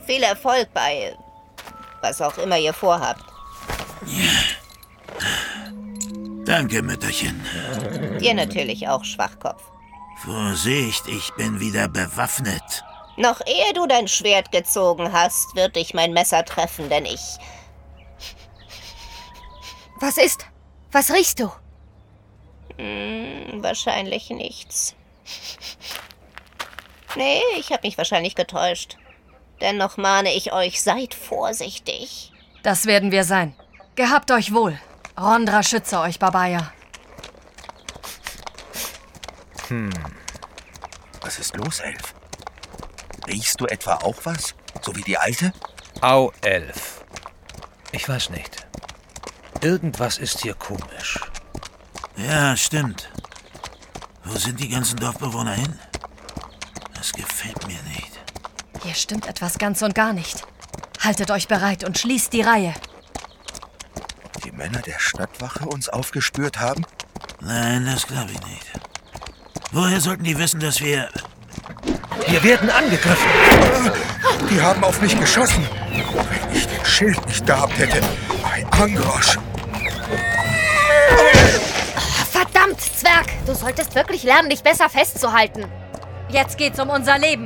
Viel Erfolg bei was auch immer ihr vorhabt. Danke, Mütterchen. Dir natürlich auch, Schwachkopf. Vorsicht, ich bin wieder bewaffnet. Noch ehe du dein Schwert gezogen hast, wird dich mein Messer treffen, denn ich... Was ist? Was riechst du? Wahrscheinlich nichts. Nee, ich habe mich wahrscheinlich getäuscht. Dennoch mahne ich euch, seid vorsichtig. Das werden wir sein. Gehabt euch wohl. Rondra schütze euch, Babaya. Was ist los, Elf? Riechst du etwa auch was? So wie die Alte? Au, Elf. Ich weiß nicht. Irgendwas ist hier komisch. Ja, stimmt. Wo sind die ganzen Dorfbewohner hin? Das gefällt mir nicht. Hier stimmt etwas ganz und gar nicht. Haltet euch bereit und schließt die Reihe. Die Männer der Stadtwache uns aufgespürt haben? Nein, das glaube ich nicht. Woher sollten die wissen, dass wir... Wir werden angegriffen. Die haben auf mich geschossen. Wenn ich den Schild nicht gehabt hätte. Bei Angrosch. Verdammt, Zwerg! Du solltest wirklich lernen, dich besser festzuhalten. Jetzt geht's um unser Leben.